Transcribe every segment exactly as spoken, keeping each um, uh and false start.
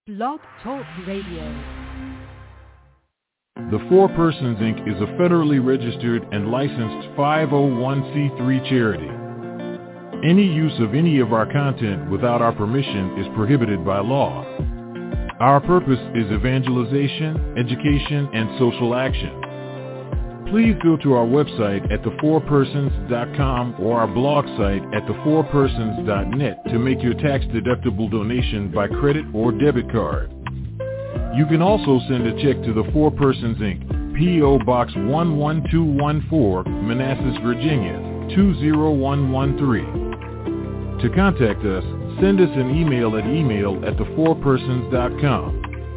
Blog Talk Radio. The Four Persons, Incorporated is a federally registered and licensed five oh one c three charity. Any use of any of our content without our permission is prohibited by law. Our purpose is evangelization, education, and social action. Please go to our website at the four persons dot com or our blog site at the four persons dot net to make your tax-deductible donation by credit or debit card. You can also send a check to the Four Persons, Incorporated, P O. Box one one two one four, Manassas, Virginia, two zero one one three. To contact us, send us an email at email at the four persons dot com.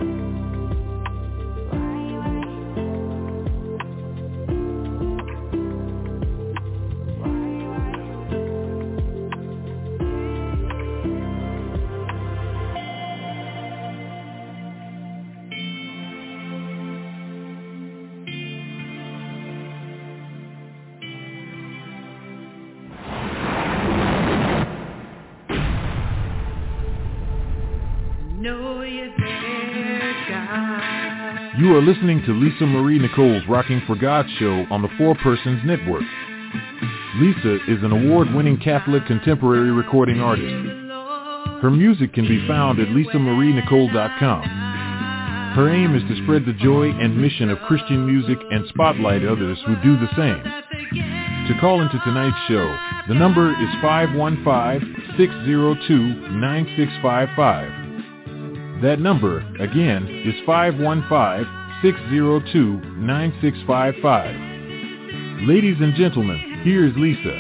You are listening to Lisa Marie Nicole's Rocking for God show on the Four Persons Network. Lisa is an award-winning Catholic contemporary recording artist. Her music can be found at lisa marie nicole dot com. Her aim is to spread the joy and mission of Christian music and spotlight others who do the same. To call into tonight's show, the number is five one five, six zero two, nine six five five. That number, again, is five one five, six zero two, nine six five five. Ladies and gentlemen, here's Lisa.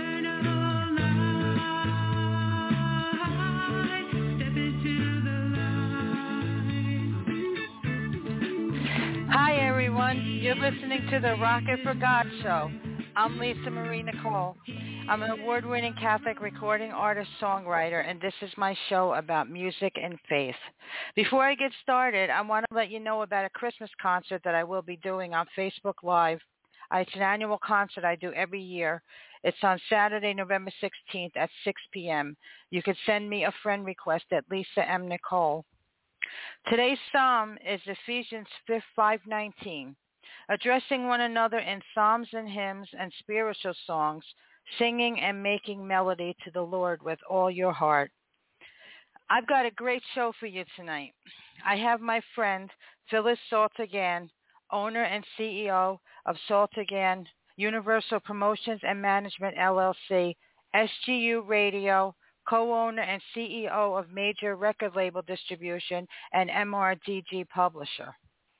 Hi, everyone. You're listening to the Rocket for God show. I'm Lisa Marie Nicole. I'm an award-winning Catholic recording artist, songwriter, and this is my show about music and faith. Before I get started, I want to let you know about a Christmas concert that I will be doing on Facebook Live. It's an annual concert I do every year. It's on Saturday, November sixteenth at six p.m. You can send me a friend request at Lisa M. Nicole. Today's psalm is Ephesians five nineteen. Addressing one another in psalms and hymns and spiritual songs, singing and making melody to the Lord with all your heart. I've got a great show for you tonight. I have my friend Phyllis Saltigan, owner and C E O of Saltigan Universal Promotions and Management, L L C, S G U Radio, co-owner and C E O of Major Record Label Distribution, and M R D G Publisher.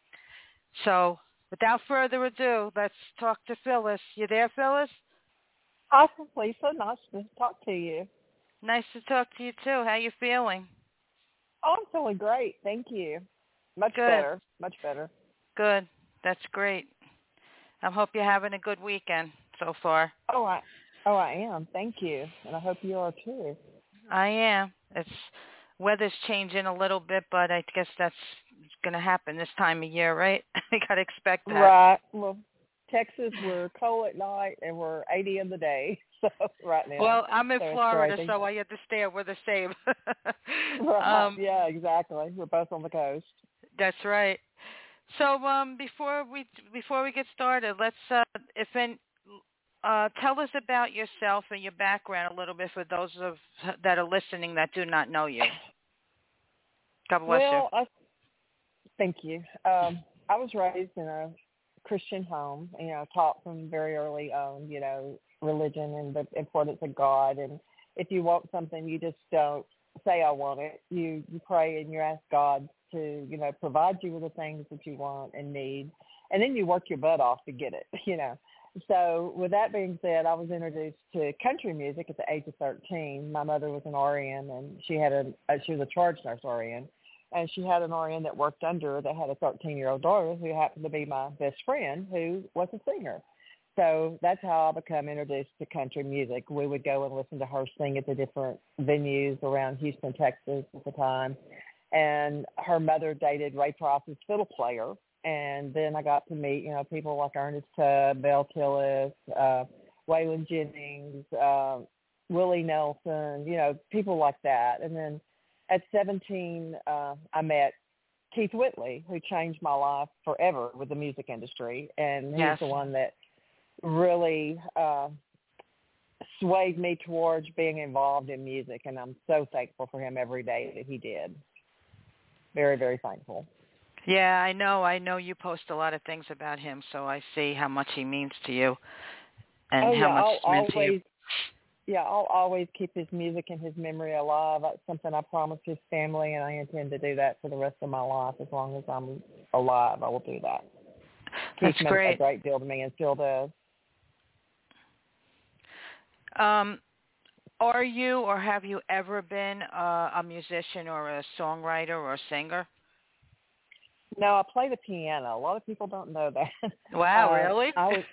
So, without further ado, let's talk to Phyllis. You there, Phyllis? Awesome, Lisa. Nice to talk to you. Nice to talk to you, too. How you feeling? Oh, I'm feeling great. Thank you. Much Good. better. Much better. Good. That's great. I hope you're having a good weekend so far. Oh, I, oh, I am. Thank you. And I hope you are, too. I am. It's weather's changing a little bit, but I guess that's going to happen this time of year, right? We got to expect that. Right. Well, Texas, we're cold at night, and we're eighty in the day, so right now. Well, I'm in so Florida, so I understand we're the same. Right. um, yeah, exactly. We're both on the coast. That's right. So um, before we before we get started, let's uh, if in, uh, tell us about yourself and your background a little bit for those of that are listening that do not know you. God bless well, you. I, thank you. Um, I was raised in a Christian home, you know, taught from very early on, you know, religion and the importance of God. And if you want something, you just don't say, I want it. You, you pray and you ask God to, you know, provide you with the things that you want and need. And then you work your butt off to get it, you know. So with that being said, I was introduced to country music at the age of thirteen. My mother was an R N, and she had a, she was a charge nurse R N. And she had an R N that worked under her that had a thirteen-year-old daughter who happened to be my best friend, who was a singer. So that's how I became introduced to country music. We would go and listen to her sing at the different venues around Houston, Texas at the time. And her mother dated Ray Price's fiddle player. And then I got to meet, you know, people like Ernest Tubb, Belle Tillis, uh, Waylon Jennings, uh, Willie Nelson, you know, people like that. And then at seventeen, uh, I met Keith Whitley, who changed my life forever with the music industry. And he's Yes. the one that really uh, swayed me towards being involved in music. And I'm so thankful for him every day that he did. Very, very thankful. Yeah, I know. I know you post a lot of things about him, so I see how much he means to you and oh, how yeah, much I'll it's meant always, to you. Yeah, I'll always keep his music and his memory alive. That's something I promised his family, and I intend to do that for the rest of my life. As long as I'm alive, I will do that. That's Keith meant great. a great deal to me and still does. Um, are you or have you ever been uh, a musician or a songwriter or a singer? No, I play the piano. A lot of people don't know that. Wow, uh, really? I was,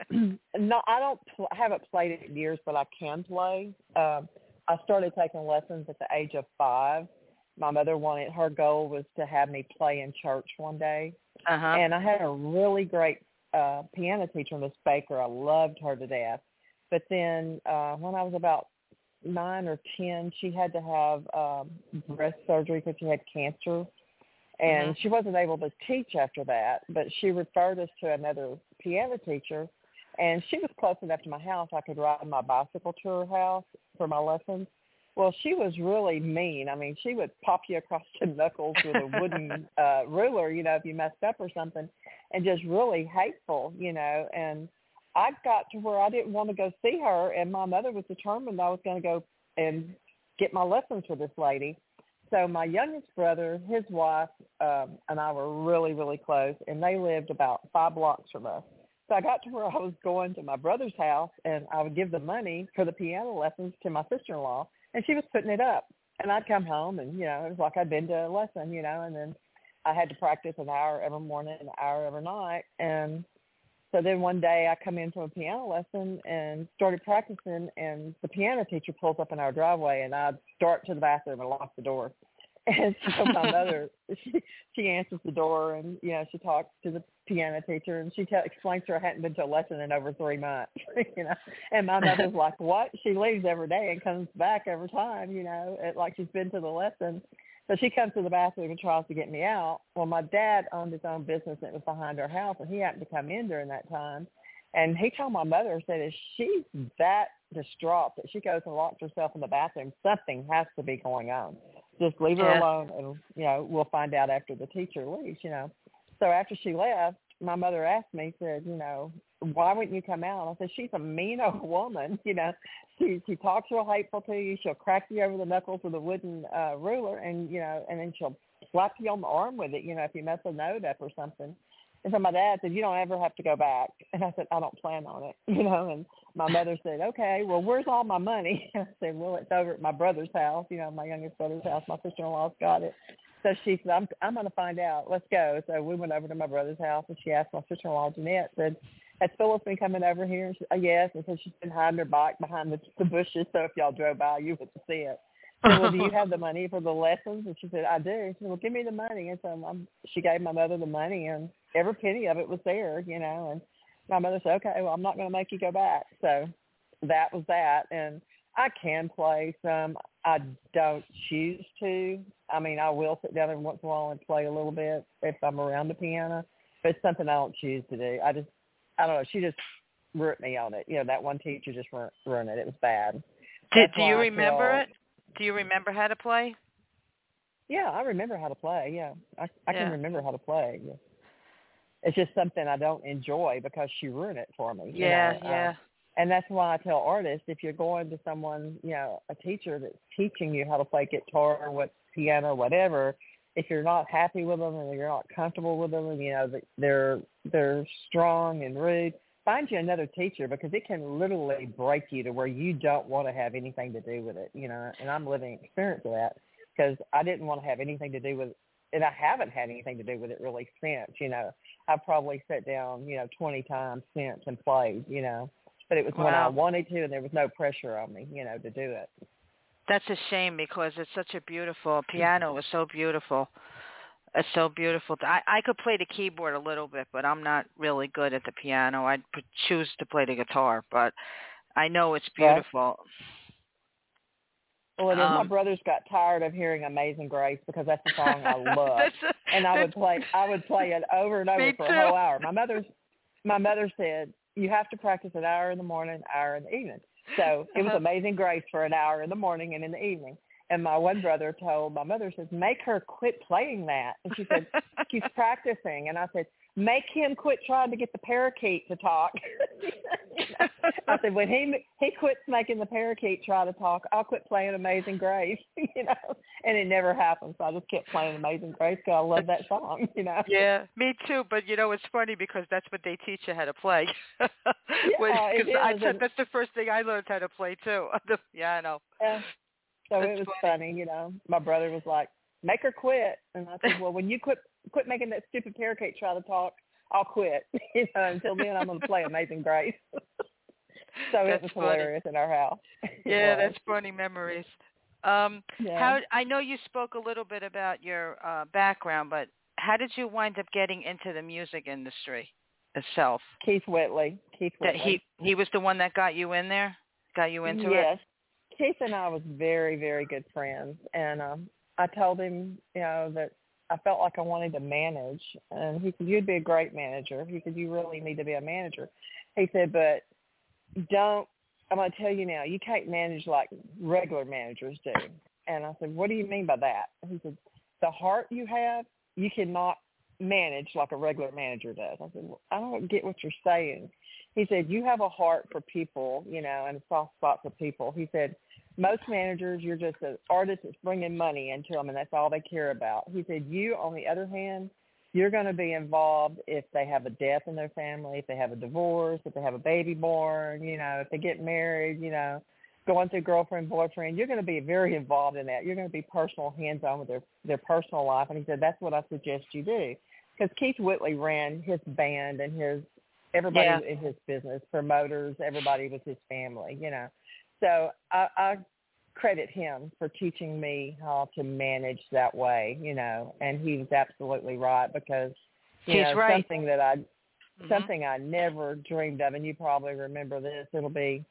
no, I don't. Pl- I haven't played it in years, but I can play. Um, I started taking lessons at the age of five. My mother wanted, her goal was to have me play in church one day, uh-huh. and I had a really great uh, piano teacher, Miss Baker. I loved her to death. But then uh, when I was about nine or ten, she had to have um, breast surgery because she had cancer. And mm-hmm. she wasn't able to teach after that, but she referred us to another piano teacher, and she was close enough to my house I could ride my bicycle to her house for my lessons. Well, she was really mean. I mean, she would pop you across the knuckles with a wooden uh, ruler, you know, if you messed up or something, and just really hateful, you know. And I got to where I didn't want to go see her, and my mother was determined I was going to go and get my lessons with this lady. So my youngest brother, his wife, um, and I were really, really close, and they lived about five blocks from us. So I got to where I was going to my brother's house, and I would give the money for the piano lessons to my sister-in-law, and she was putting it up. And I'd come home, and, you know, it was like I'd been to a lesson, you know, and then I had to practice an hour every morning, an hour every night. And so then one day I come into a piano lesson and started practicing, and the piano teacher pulls up in our driveway, and I'd start to the bathroom and lock the door. And so my mother, she, she answers the door, and, you know, she talks to the piano teacher, and she t- explains to her I hadn't been to a lesson in over three months, you know. And my mother's like, what? She leaves every day and comes back every time, you know, it, like she's been to the lesson. So she comes to the bathroom and tries to get me out. Well, my dad owned his own business that was behind our house, and he happened to come in during that time. And he told my mother, said, if she's that distraught that she goes and locks herself in the bathroom, something has to be going on. Just leave her yeah. alone, and, you know, we'll find out after the teacher leaves, you know. So after she left, my mother asked me, said, you know, why wouldn't you come out? I said, she's a mean old woman, you know. She she talks real hateful to you. She'll crack you over the knuckles with a wooden uh, ruler, and, you know, and then she'll slap you on the arm with it, you know, if you mess a note up or something. And so my dad said, you don't ever have to go back. And I said, I don't plan on it, you know. And my mother said, okay, well, where's all my money? I said, well, it's over at my brother's house, you know, my youngest brother's house. My sister-in-law's got it. So she said, I'm, I'm going to find out. Let's go. So we went over to my brother's house, and she asked my sister-in-law, Jeanette, said, has Phyllis been coming over here? And she said, oh, yes. And so she's been hiding her bike behind the, the bushes, so if y'all drove by, you would see it. I said, well, do you have the money for the lessons? And she said, I do. She said, well, give me the money. And so I'm, she gave my mother the money, and every penny of it was there, you know. And my mother said, okay, well, I'm not going to make you go back. So that was that. And I can play some. I don't choose to. I mean, I will sit down every once in a while and play a little bit if I'm around the piano, but it's something I don't choose to do. I just, I don't know. She just ruined me on it. You know, that one teacher just ruined it. It was bad. Did, do you remember it? Do you remember how to play? Yeah, I remember how to play. Yeah, I, I yeah. can remember how to play. Yeah. It's just something I don't enjoy because she ruined it for me. Yeah, you know? yeah. Um, and that's why I tell artists, if you're going to someone, you know, a teacher that's teaching you how to play guitar or what piano, whatever, if you're not happy with them and you're not comfortable with them, and you know they're they're strong and rude, find you another teacher, because it can literally break you to where you don't want to have anything to do with it, you know. And I'm living experience of that, because I didn't want to have anything to do with it, and I haven't had anything to do with it really since, you know. I've probably sat down, you know, twenty times since and played, you know. But it was wow. when I wanted to, and there was no pressure on me, you know, to do it. That's a shame, because it's such a beautiful piano. Is so beautiful. It's so beautiful. I I could play the keyboard a little bit, but I'm not really good at the piano. I'd choose to play the guitar, but I know it's beautiful. Well, it is. Um, My brothers got tired of hearing "Amazing Grace" because that's the song I love, that's, and I would play. I would play it over and over Me for too. a whole hour. My mother's, my mother said you have to practice an hour in the morning, an hour in the evening. So it was Uh-huh. "Amazing Grace" for an hour in the morning and in the evening. And my one brother told my mother, says, "Make her quit playing that." And she said, "She's practicing." And I said, "Make him quit trying to get the parakeet to talk." You know? I said, when he he quits making the parakeet try to talk, I'll quit playing "Amazing Grace." You know, and it never happened. So I just kept playing "Amazing Grace" because I love that song. You know. Yeah, me too. But you know, it's funny because that's what they teach you how to play. Yeah, it Because I is. said And, that's the first thing I learned how to play too. Yeah, I know. uh, so That's it was funny. funny. You know, my brother was like, "Make her quit," and I said, "Well, when you quit quit making that stupid parakeet try to talk, I'll quit. You know, until then, I'm going to play "Amazing Grace." So That's it was funny. hilarious in our house. It Yeah, was. that's funny memories. Um, Yeah. how I know you spoke a little bit about your uh, background, but how did you wind up getting into the music industry itself? Keith Whitley. Keith That Whitley. he he was the one that got you in there, got you into Yes. Keith and I was very, very good friends, and um, I told him, you know, that I felt like I wanted to manage, and he said, "You'd be a great manager." He said, "You really need to be a manager." He said, "But don't, I'm going to tell you now, you can't manage like regular managers do." And I said, "What do you mean by that?" He said, "The heart you have, you cannot manage like a regular manager does." I said, "Well, I don't get what you're saying." He said, "You have a heart for people, you know, and a soft spot for people." He said, "Most managers, you're just an artist that's bringing money into them, and that's all they care about." He said, "You, on the other hand, you're going to be involved if they have a death in their family, if they have a divorce, if they have a baby born, you know, if they get married, you know, going through girlfriend, boyfriend. You're going to be very involved in that. You're going to be personal, hands-on with their, their personal life." And he said, "That's what I suggest you do." Because Keith Whitley ran his band and his everybody Yeah. in his business, promoters, everybody was his family, you know. So I, I credit him for teaching me how to manage that way, you know, and he was absolutely right because, you He's know, right. something that I, Mhm. something I never dreamed of, and you probably remember this, it'll be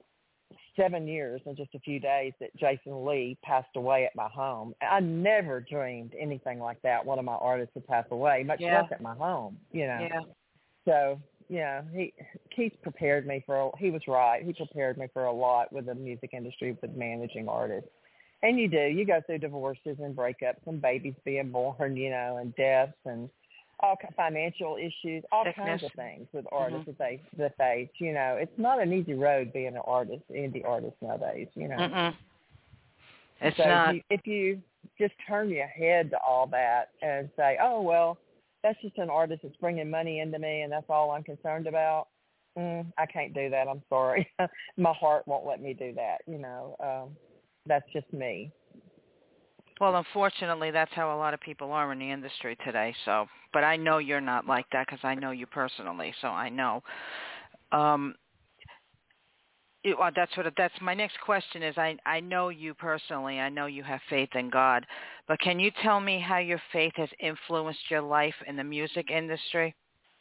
seven years in just a few days that Jason Lee passed away at my home. I never dreamed anything like that, one of my artists would pass away, much Yeah. less at my home, you know. Yeah. So, yeah, he Keith prepared me for, a, he was right. He prepared me for a lot with the music industry, with managing artists. And you do. You go through divorces and breakups and babies being born, you know, and deaths and all ki- financial issues, all Sickness. kinds of things with artists Mhm. that they that they, you know, it's not an easy road being an artist, indie artist nowadays, you know. Mm-mm. It's so not. if you, if you just turn your head to all that and say, "Oh, well, that's just an artist that's bringing money into me and that's all I'm concerned about," mm, I can't do that. I'm sorry. My heart won't let me do that, you know. Um, that's just me. Well, unfortunately, that's how a lot of people are in the industry today. So, but I know you're not like that because I know you personally, so I know. Um, it, well, that's what. That's my next question is. I I know you personally. I know you have faith in God, but can you tell me how your faith has influenced your life in the music industry?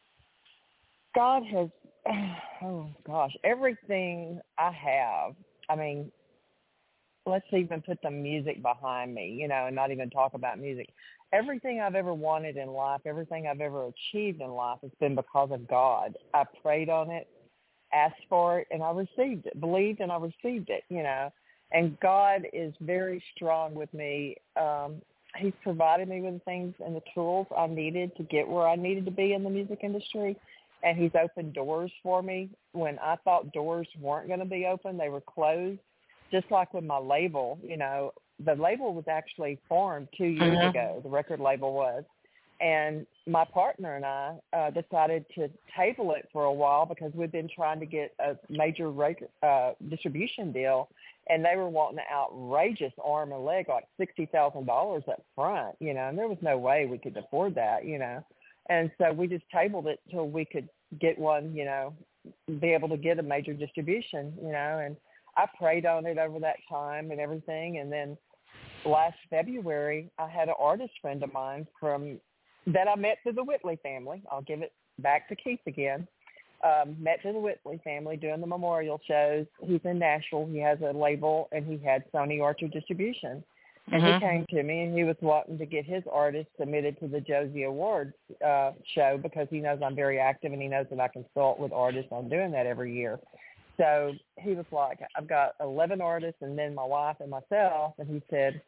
God has, oh gosh, everything I have, I mean, let's even put the music behind me, you know, and not even talk about music. Everything I've ever wanted in life, everything I've ever achieved in life has been because of God. I prayed on it, asked for it, and I received it, believed and I received it, you know. And God is very strong with me. Um, he's provided me with the things and the tools I needed to get where I needed to be in the music industry. And he's opened doors for me when I thought doors weren't going to be open. They were closed. Just like with my label, you know, the label was actually formed two years Mhm. ago, the record label was. And my partner and I uh, decided to table it for a while because we'd been trying to get a major record, uh, distribution deal, and they were wanting an outrageous arm and leg, like sixty thousand dollars up front, you know, and there was no way we could afford that, you know. And so we just tabled it till we could get one, you know, be able to get a major distribution, you know, and I prayed on it over that time and everything. And then last February, I had an artist friend of mine from that I met through the Whitley family. I'll give it back to Keith again. um, met through the Whitley family doing the memorial shows. He's in Nashville. He has a label, and he had Sony Orchard Distribution. And mm-hmm. he came to me, and he was wanting to get his artist submitted to the Josie Awards uh, show because he knows I'm very active, and he knows that I consult with artists on doing that every year. So he was like, I've got eleven artists and then my wife and myself. And he said,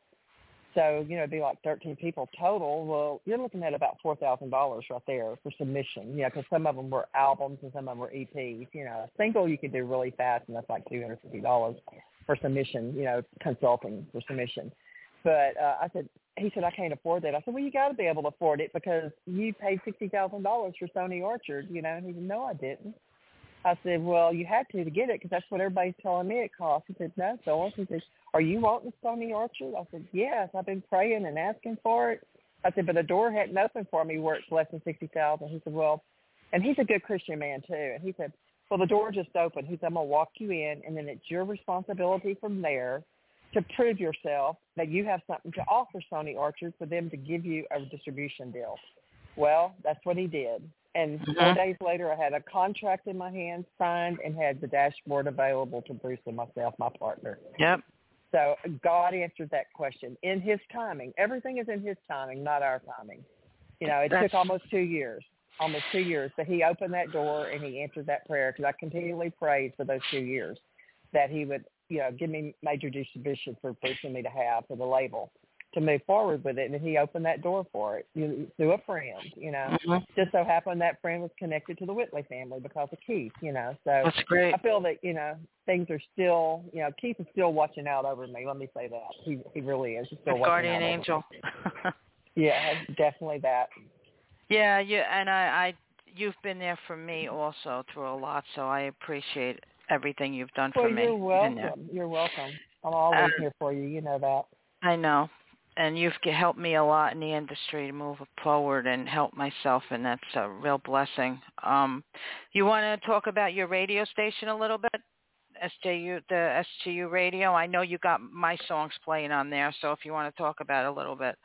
so, you know, it'd be like thirteen people total. Well, you're looking at about four thousand dollars right there for submission, you know, because some of them were albums and some of them were E Ps. You know, a single you could do really fast, and that's like two hundred fifty dollars for submission, you know, consulting for submission. But uh, I said, he said, I can't afford that. I said, well, you got to be able to afford it because you paid sixty thousand dollars for Sony Orchard, you know. And he said, no, I didn't. I said, well, you had to to get it because that's what everybody's telling me it costs. He said, no, so he said, are you wanting Sony Orchard? I said, yes, I've been praying and asking for it. I said, but the door hadn't opened for me where it's less than sixty thousand dollars. He said, well, and he's a good Christian man too. And he said, well, the door just opened. He said, I'm going to walk you in, and then it's your responsibility from there to prove yourself that you have something to offer Sony Orchard for them to give you a distribution deal. Well, that's what he did. And mm-hmm. four days later, I had a contract in my hand, signed, and had the dashboard available to Bruce and myself, my partner. Yep. So God answered that question in his timing. Everything is in his timing, not our timing. You know, it That's... took almost two years, almost two years. But he opened that door, and he answered that prayer because I continually prayed for those two years that he would, you know, give me major distribution for Bruce and me to have for the label to move forward with it. And he opened that door for it you, through a friend, you know. Mm-hmm. Just so happened that friend was connected to the Whitley family because of Keith, you know. So that's great. I feel that, you know, things are still, you know, Keith is still watching out over me. Let me say that. He he really is. He's still watching guardian out angel. Over me. Yeah, definitely that. Yeah, you and I, I, you've been there for me also through a lot, so I appreciate everything you've done well, for me. You're welcome. You're welcome. I'm always um, here for you. You know that. I know. And you've helped me a lot in the industry to move forward and help myself, and that's a real blessing. Um, you want to talk about your radio station a little bit, S J U, the S G U radio? I know you got my songs playing on there, so if you want to talk about it a little bit.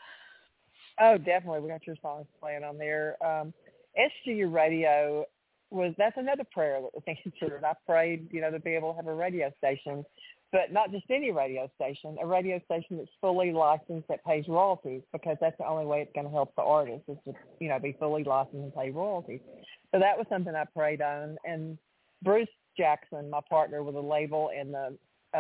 Oh, definitely. We got your songs playing on there. Um, S G U radio was, that's another prayer that was answered. I prayed, you know, to be able to have a radio station. But not just any radio station, a radio station that's fully licensed that pays royalties, because that's the only way it's going to help the artist is to, you know, be fully licensed and pay royalties. So that was something I prayed on. And Bruce Jackson, my partner with the label and the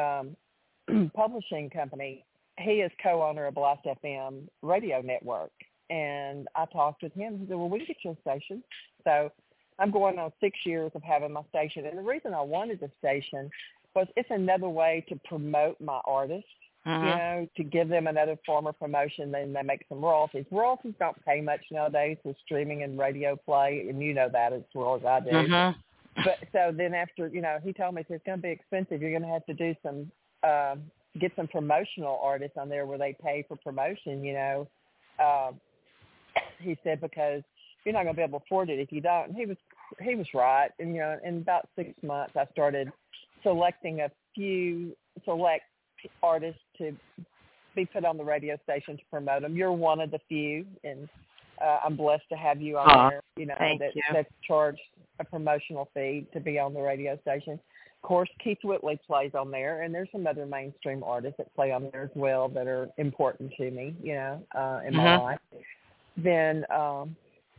um, publishing company, he is co-owner of Blast F M radio network. And I talked with him. He said, well, we can get you a station. So I'm going on six years of having my station. And the reason I wanted the station was it's another way to promote my artists, mm-hmm. you know, to give them another form of promotion. Then they make some royalties. Royalties don't pay much nowadays with streaming and radio play, and you know that as well as I do. Mm-hmm. But so then after, you know, he told me it's going to be expensive. You're going to have to do some, uh, get some promotional artists on there where they pay for promotion, you know. Uh, he said, because you're not going to be able to afford it if you don't. And he was, he was right. And, you know, in about six months I started selecting a few select artists to be put on the radio station to promote them. You're one of the few, and uh, I'm blessed to have you on oh, there, you know, that, you. that's charged a promotional fee to be on the radio station. Of course, Keith Whitley plays on there, and there's some other mainstream artists that play on there as well that are important to me, you know, uh, in my mm-hmm. life. Then um,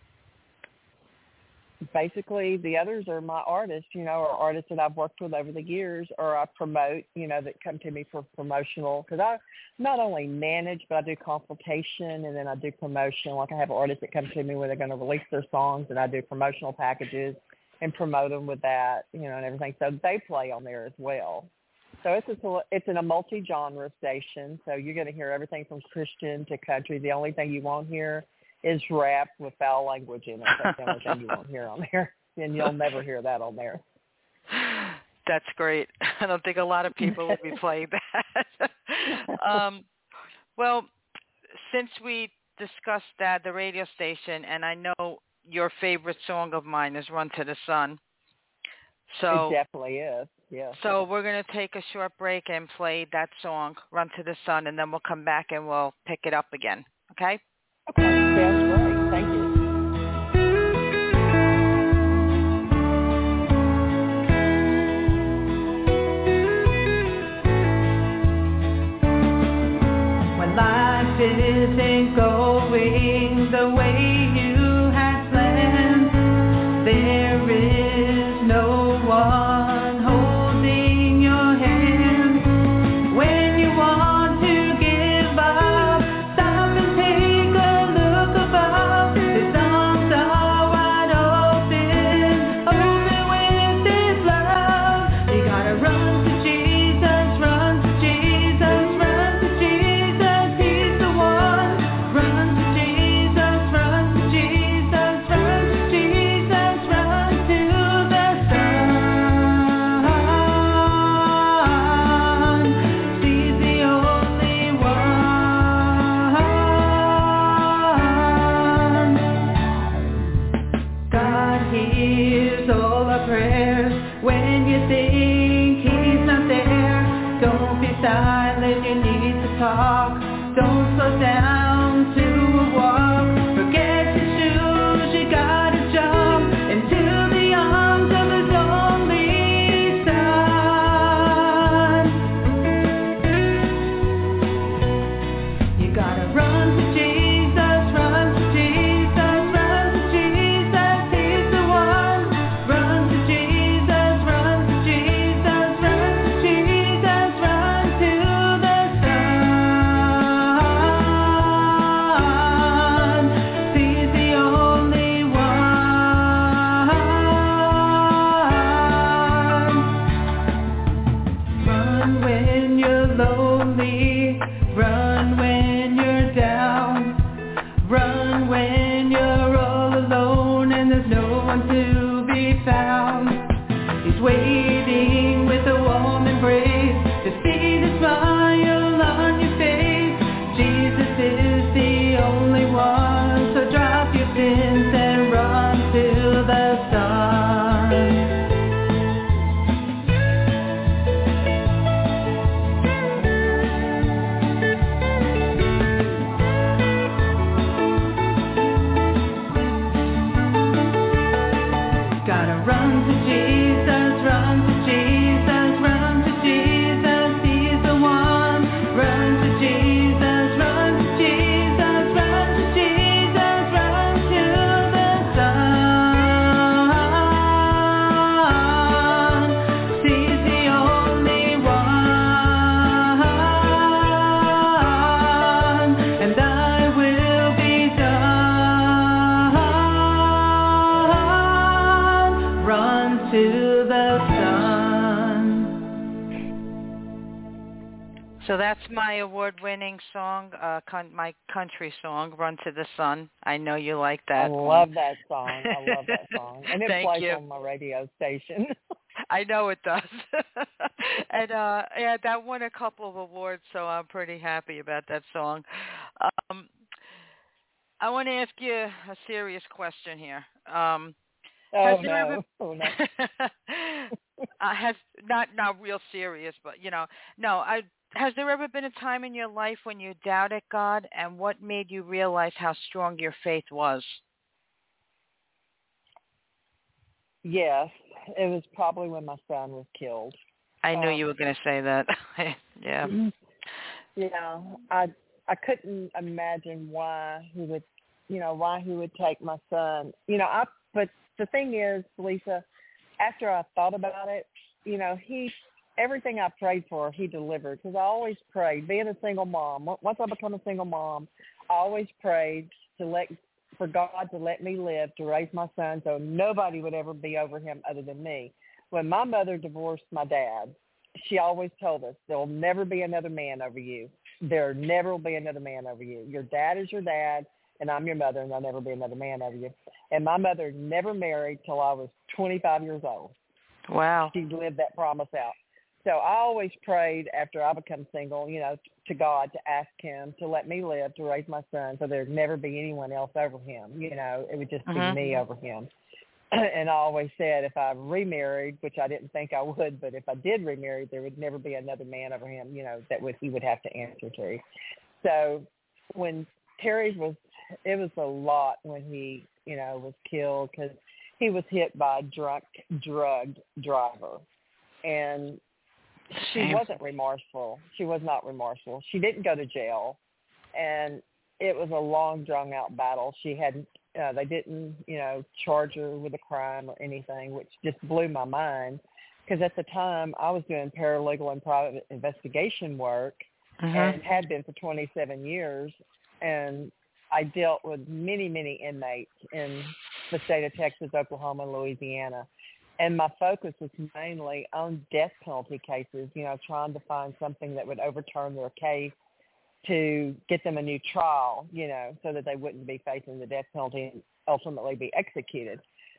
basically the others are my artists, you know, or artists that I've worked with over the years, or I promote, you know, that come to me for promotional, because I not only manage, but I do consultation, and then I do promotion. Like I have artists that come to me where they're going to release their songs, and I do promotional packages and promote them with that, you know, and everything. So they play on there as well. So it's a, it's in a multi-genre station, so you're going to hear everything from Christian to country. The only thing you won't hear is rap with foul language in it. That's the only thing you won't hear on there. And you'll never hear that on there. That's great. I don't think a lot of people will be playing that. um, well, since we discussed that, the radio station, and I know your favorite song of mine is Run to the Sun. So, it definitely is, yeah. So we're going to take a short break and play that song, Run to the Sun, and then we'll come back and we'll pick it up again, okay? Okay, sounds great. Thank you. the way you had planned. There is no one holding your hand. When you want to give up, stop and take a look above. His arms are wide open, open with His love. You gotta run to Jesus, run to Jesus, run to Jesus. He's the one. Run to Jesus, run to Jesus, run to Jesus, run to the Son. He's the only one. God hears all our prayers. When you think He's not there, don't be silent, you need to talk. Don't slow down to a walk. Forget your shoes, you gotta jump into the arms of His only Son. You gotta run to Jesus, run to Jesus, run to Jesus. He's the one. Run to Jesus, run to Jesus, run to Jesus, run to the Son. He's the only one. Run when you're lonely, run when you're down, run when you're all alone and there's no one to be found. He's waiting with a warm embrace to see the smile on your face. Jesus is the only one, so drop your sins and run to the Son. Gotta run to Jesus, run to Jesus, run to Jesus. He's the one. Run to Jesus, run to Jesus, run to Jesus, run to the Son. He's the only one, and thy will be done. Run to the Son. So that's my award-winning song, uh, con- my country song, Run to the Sun. I know you like I that love one. that song. I love that song. And it Thank plays you. on my radio station. I know it does. And uh, yeah, that won a couple of awards, so I'm pretty happy about that song. Um, I want to ask you a serious question here. Um, Oh, has there no. ever Oh, no. uh, has not not real serious, but you know, no. I has there ever been a time in your life when you doubted God, and what made you realize how strong your faith was? Yes, it was probably when my son was killed. I knew Um, you were going to say that. Yeah. Yeah, I I couldn't imagine why he would, you know, why he would take my son. You know, I. But the thing is, Lisa, after I thought about it, you know, he everything I prayed for, he delivered. Because I always prayed, being a single mom. Once I become a single mom, I always prayed to let for God to let me live to raise my son, so nobody would ever be over him other than me. When my mother divorced my dad, she always told us, there'll never be another man over you. There never will be another man over you. Your dad is your dad, and I'm your mother, and there'll never be another man over you. And my mother never married till I was twenty-five years old. Wow. She lived that promise out. So I always prayed after I become single, you know, to God to ask him to let me live to raise my son so there'd never be anyone else over him. You know, it would just Mhm. be me over him. And I always said if I remarried, which I didn't think I would, but if I did remarry, there would never be another man over him, you know, that would he would have to answer to. So when Terry was, it was a lot when he, you know, was killed because he was hit by a drunk, drugged driver. And she Shame. wasn't remorseful. She was not remorseful. She didn't go to jail. And it was a long, drawn-out battle. She hadn't, uh, they didn't, you know, charge her with a crime or anything, which just blew my mind. Because at the time, I was doing paralegal and private investigation work, mm-hmm. and had been for twenty-seven years, and I dealt with many, many inmates in the state of Texas, Oklahoma, and Louisiana. And my focus was mainly on death penalty cases, you know, trying to find something that would overturn their case to get them a new trial, you know, so that they wouldn't be facing the death penalty and ultimately be executed.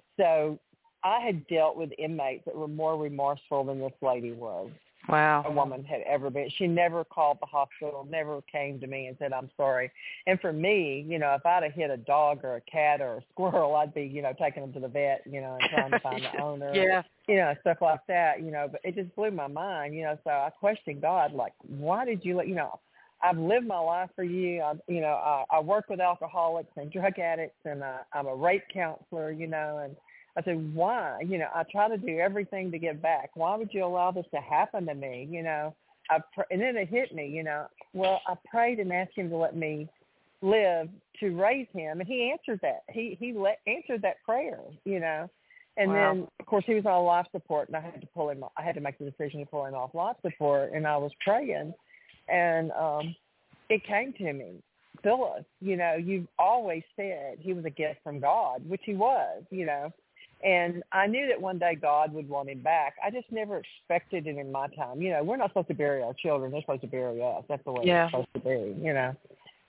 So I had dealt with inmates that were more remorseful than this lady was. Wow. A woman had ever been. She never called the hospital, never came to me and said, I'm sorry. And for me, you know, if I'd have hit a dog or a cat or a squirrel, I'd be, you know, taking them to the vet, you know, and trying to find the owner. Yeah. You know, stuff like that, you know, but it just blew my mind, you know, so I questioned God, like, why did you let, you know, I've lived my life for you. I, you know, I, I work with alcoholics and drug addicts, and uh, I'm a rape counselor, you know, and I said, why? You know, I try to do everything to give back. Why would you allow this to happen to me? You know, I pr- and then it hit me, you know. Well, I prayed and asked him to let me live to raise him, and he answered that. He he let, answered that prayer, you know. And wow. Then, of course, he was on life support, and I had to pull him. I had to make the decision to pull him off life support, and I was praying, and um, it came to me, Phyllis, you know, you've always said he was a gift from God, which he was, you know. And I knew that one day God would want him back. I just never expected it in my time. You know, we're not supposed to bury our children. They're supposed to bury us. That's the way yeah. it's supposed to be, you know.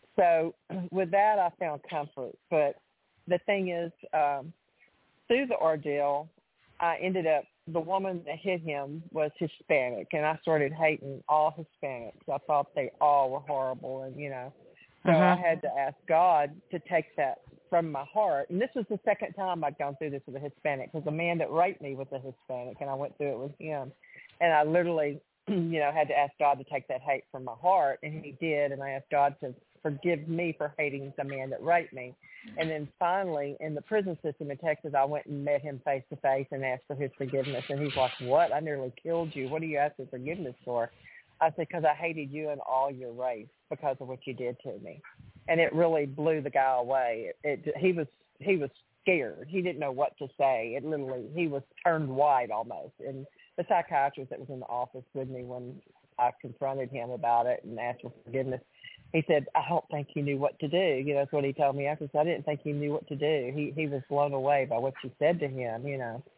So with that, I found comfort. But the thing is, um, through the ordeal, I ended up, the woman that hit him was Hispanic, and I started hating all Hispanics. I thought they all were horrible, and, you know. So uh-huh. I had to ask God to take that from my heart. And this was the second time I'd gone through this with a Hispanic, because the man that raped me was a Hispanic, and I went through it with him. And I literally, you know, had to ask God to take that hate from my heart, and he did. And I asked God to forgive me for hating the man that raped me. And then finally, in the prison system in Texas, I went and met him face to face and asked for his forgiveness. And he's like, what? I nearly killed you. What are you asking forgiveness for? I said, because I hated you and all your race because of what you did to me. And it really blew the guy away. It, it, he was he was scared. He didn't know what to say. It literally, he was turned white almost. And the psychiatrist that was in the office with me when I confronted him about it and asked for forgiveness, he said, I don't think he knew what to do. You know, that's what he told me after. So I didn't think he knew what to do. He he was blown away by what she said to him, you know.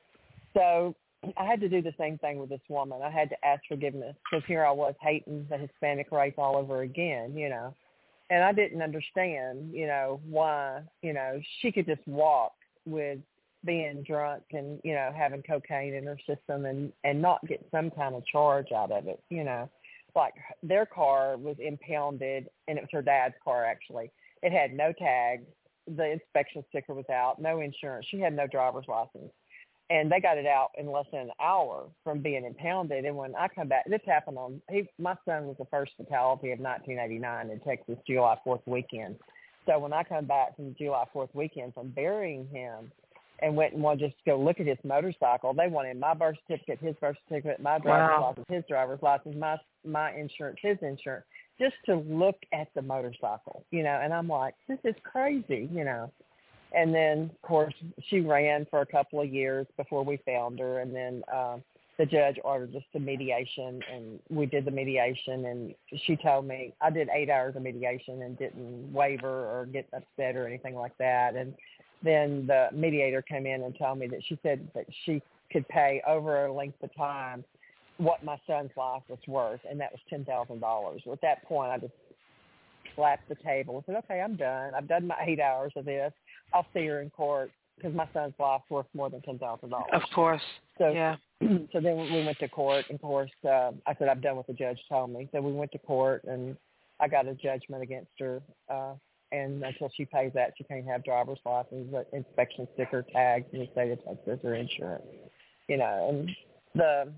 So I had to do the same thing with this woman. I had to ask forgiveness, because here I was hating the Hispanic race all over again, you know. And I didn't understand, you know, why, you know, she could just walk with being drunk and, you know, having cocaine in her system and, and not get some kind of charge out of it, you know. Like, their car was impounded, and it was her dad's car, actually. It had no tags. The inspection sticker was out, no insurance. She had no driver's license. And they got it out in less than an hour from being impounded. And when I come back, this happened on, he, my son was the first fatality of nineteen eighty-nine in Texas, July fourth weekend. So when I come back from July fourth weekend from burying him and went and wanted just to go look at his motorcycle, they wanted my birth certificate, his birth certificate, my driver's wow. license, his driver's license, my my insurance, his insurance, just to look at the motorcycle, you know. And I'm like, this is crazy, you know. And then, of course, she ran for a couple of years before we found her. And then uh, the judge ordered us to mediation, and we did the mediation. And she told me, I did eight hours of mediation and didn't waver or get upset or anything like that. And then the mediator came in and told me that she said that she could pay over a length of time what my son's life was worth, and that was ten thousand dollars. At that point, I just slapped the table and said, okay, I'm done. I've done my eight hours of this. I'll see her in court, because my son's life's worth more than ten thousand dollars. Of course. So, yeah. So then we went to court, and of course, uh, I said, I've done what the judge told me. So we went to court, and I got a judgment against her, uh, and until she pays that, she can't have driver's license, inspection sticker, tags in the state of Texas, or insurance. You know, and the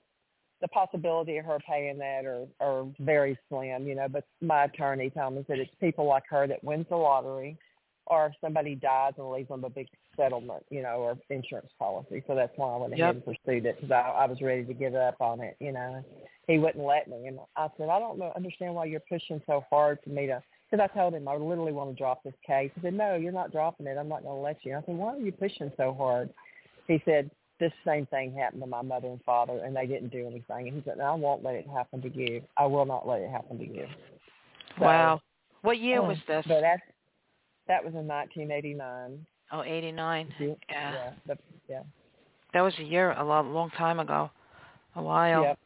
the possibility of her paying that are, are very slim, you know, but my attorney told me that it's people like her that wins the lottery, or somebody dies and leaves them a big settlement, you know, or insurance policy. So that's why I went ahead yep. and pursued it, because I, I was ready to give up on it, you know. He wouldn't let me. And I said, I don't know, understand why you're pushing so hard for me to, Because I told him I literally want to drop this case. He said, no, you're not dropping it. I'm not going to let you. I said, why are you pushing so hard? He said, this same thing happened to my mother and father, and they didn't do anything. And he said, no, I won't let it happen to you. I will not let it happen to you. So, wow. What year uh, was this? But that's, that was in nineteen eighty-nine. Oh, eighty-nine. Yeah. Yeah. Yeah. The, yeah. That was a year, a long, long time ago. A while. Yep.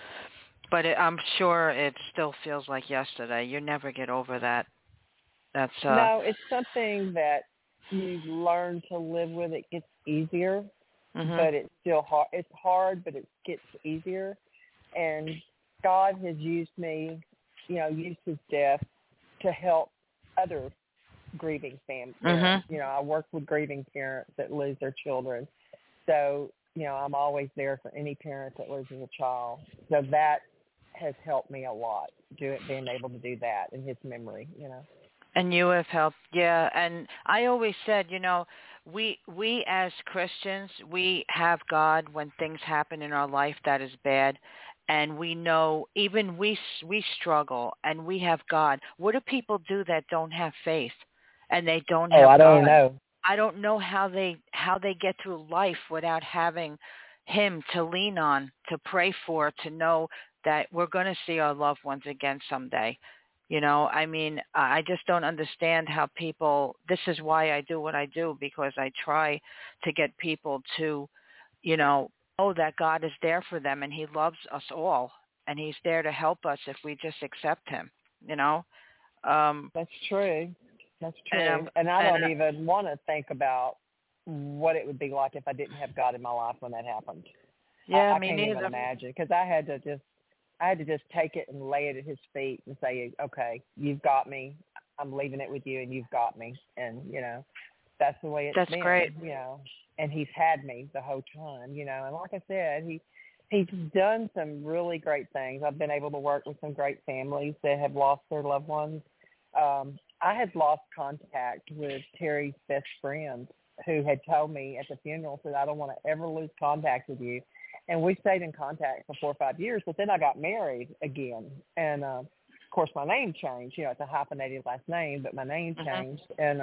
But it, I'm sure it still feels like yesterday. You never get over that. That's uh No, it's something that you learn to live with. It gets easier, mm-hmm. but it's still hard. It's hard, but it gets easier. And God has used me, you know, used his death to help other grieving families. Mm-hmm. You know, I work with grieving parents that lose their children. So, you know, I'm always there for any parent that loses a child. So that has helped me a lot, do it, being able to do that in his memory, you know. And you have helped, yeah. And I always said, you know, we we as Christians, we have God when things happen in our life that is bad, and we know even we we struggle, and we have God. What do people do that don't have faith, and they don't have Oh, I don't God? know. I don't know how they how they get through life without having him to lean on, to pray for, to know that we're going to see our loved ones again someday. You know, I mean, I just don't understand how people, this is why I do what I do, because I try to get people to, you know, know that God is there for them and he loves us all and he's there to help us if we just accept him, you know. Um, That's true. That's true. And, and I don't and, even want to think about what it would be like if I didn't have God in my life when that happened. Yeah, I, I me can't neither. even imagine, because I had to just, I had to just take it and lay it at his feet and say, okay, you've got me. I'm leaving it with you, and you've got me. And, you know, that's the way it's That's been, great. you know. And he's had me the whole time, you know. And like I said, he he's done some really great things. I've been able to work with some great families that have lost their loved ones. Um, I had lost contact with Terry's best friend, who had told me at the funeral, said, I don't want to ever lose contact with you. And we stayed in contact for four or five years, but then I got married again. And, uh, of course, my name changed. You know, it's a hyphenated last name, but my name Mm-hmm. changed. And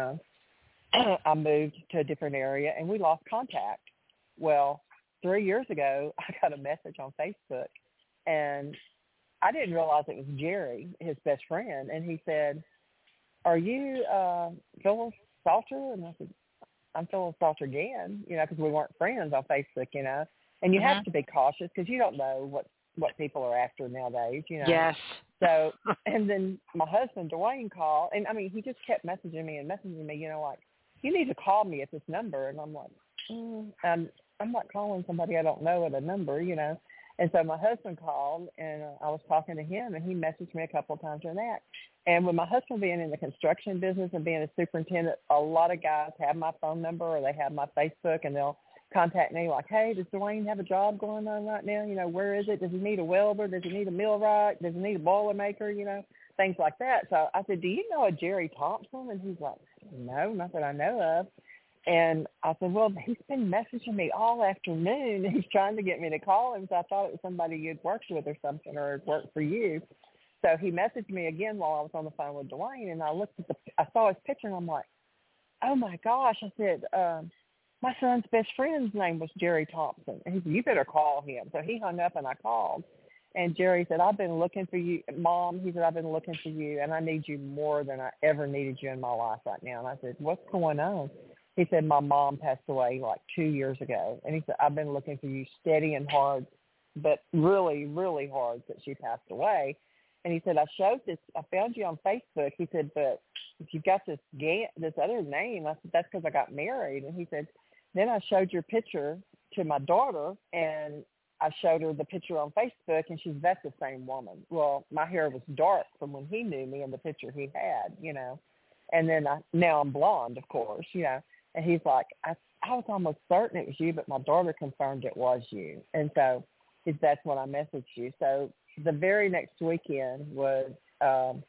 uh, I moved to a different area, and we lost contact. Well, three years ago, I got a message on Facebook, and I didn't realize it was Jerry, his best friend. And he said, are you uh, Phyllis Salter? And I said, I'm Phyllis Salter again, you know, because we weren't friends on Facebook, you know. And you Mm-hmm. have to be cautious because you don't know what, what people are after nowadays, you know. Yes. So, and then my husband, Dwayne, called. And, I mean, he just kept messaging me and messaging me, you know, like, you need to call me at this number. And I'm like, mm, I'm, I'm not calling somebody I don't know at a number, you know. And so my husband called, and uh, I was talking to him, and he messaged me a couple of times on that. And with my husband being in the construction business and being a superintendent, a lot of guys have my phone number or they have my Facebook, and they'll contact me like, hey, does Dwayne have a job going on right now? You know, where is it? Does he need a welder? Does he need a millwright? Does he need a boilermaker? You know, things like that. So I said, do you know a Jerry Thompson? And he's like, no, not that I know of. And I said, well, he's been messaging me all afternoon. He's trying to get me to call him. So I thought it was somebody you'd worked with or something, or had worked for you. So he messaged me again while I was on the phone with Dwayne, and I looked at the, I saw his picture, and I'm like, oh my gosh. I said, um, my son's best friend's name was Jerry Thompson. And he said, you better call him. So he hung up, and I called. And Jerry said, I've been looking for you. Mom, he said, I've been looking for you, and I need you more than I ever needed you in my life right now. And I said, what's going on? He said, my mom passed away like two years ago. And he said, I've been looking for you steady and hard, but really, really hard since she passed away. And he said, I showed this, I found you on Facebook. He said, but if you've got this ga- this other name, I said, that's because I got married. And he said, then I showed your picture to my daughter, and I showed her the picture on Facebook, and she's, that's the same woman. Well, my hair was dark from when he knew me and the picture he had, you know. And then I, now I'm blonde, of course, you know. And he's like, I, I was almost certain it was you, but my daughter confirmed it was you. And so that's when I messaged you. So the very next weekend was, um,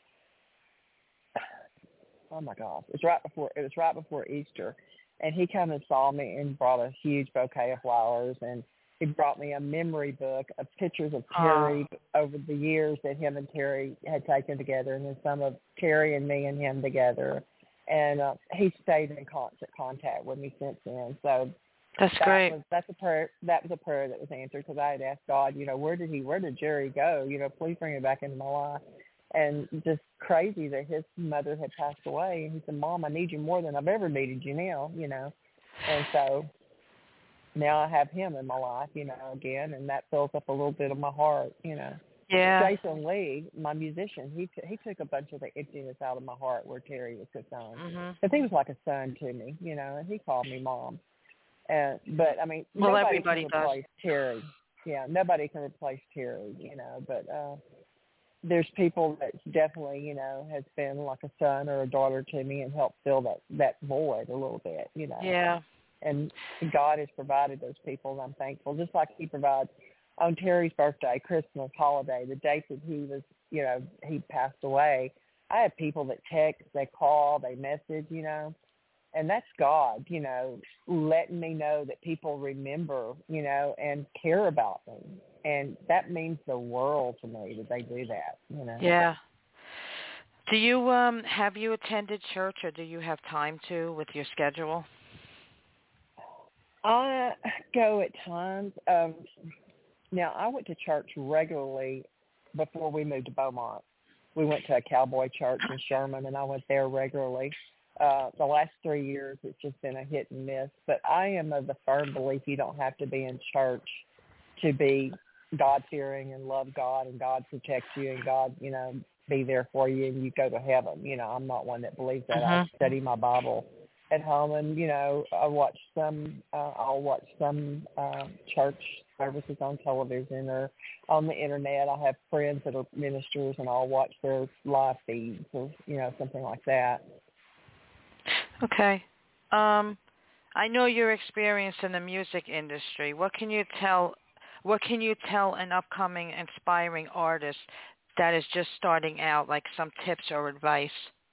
oh my gosh, it was right before it was right before Easter, and he came and saw me and brought a huge bouquet of flowers, and he brought me a memory book of pictures of Terry oh. over the years that him and Terry had taken together, and then some of Terry and me and him together. And uh, he stayed in constant contact with me since then. So that's that great. Was, that's a prayer. That was a prayer that was answered, because I had asked God, you know, where did he, where did Jerry go? You know, please bring him back into my life. And just crazy that his mother had passed away. And he said, Mom, I need you more than I've ever needed you now, you know. And so now I have him in my life, you know, again, and that fills up a little bit of my heart, you know. Yeah. Jason Lee, my musician, he t- he took a bunch of the emptiness out of my heart where Terry was concerned. Mm-hmm. Because he was like a son to me, you know, and he called me Mom. And but I mean, well, nobody everybody can replace does. Terry. Yeah, nobody can replace Terry, you know. But uh, there's people that definitely, you know, has been like a son or a daughter to me and helped fill that that void a little bit, you know. Yeah. And God has provided those people, and I'm thankful. Just like He provides on Terry's birthday, Christmas, holiday, the date that he was, you know, he passed away. I have people that text, they call, they message, you know. And that's God, you know, letting me know that people remember, you know, and care about me. And that means the world to me that they do that, you know. Yeah. Do you, um, have you attended church, or do you have time to with your schedule? I go at times. Um, now, I went to church regularly before we moved to Beaumont. We went to a cowboy church in Sherman, and I went there regularly. Uh, the last three years, it's just been a hit and miss. But I am of the firm belief you don't have to be in church to be God-fearing and love God, and God protect you, and God, you know, be there for you, and you go to heaven. You know, I'm not one that believes that. Mm-hmm. I study my Bible at home, and, you know, I watch some, uh, I'll watch some uh, church services on television or on the internet. I have friends that are ministers, and I'll watch their live feeds or, you know, something like that. Okay. Um, I know you're experienced in the music industry. What can you tell? What can you tell an upcoming, inspiring artist that is just starting out, like some tips or advice?